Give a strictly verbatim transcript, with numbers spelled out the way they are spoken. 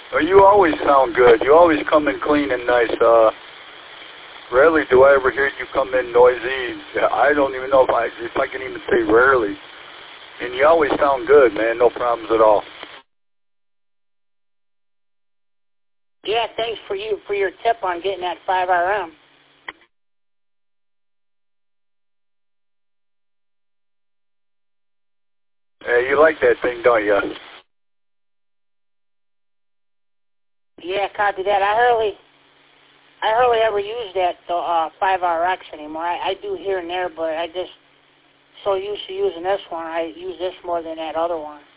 Well, you always sound good. You always come in clean and nice. Uh, rarely do I ever hear you come in noisy. I don't even know if I if I can even say rarely. And you always sound good, man. No problems at all. Yeah, thanks for you for your tip on getting that five R M. Hey, you like that thing, don't you? Yeah, copy that. I hardly, I hardly ever use that uh, five R X anymore. I, I do here and there, but I just so used to using this one. I use this more than that other one.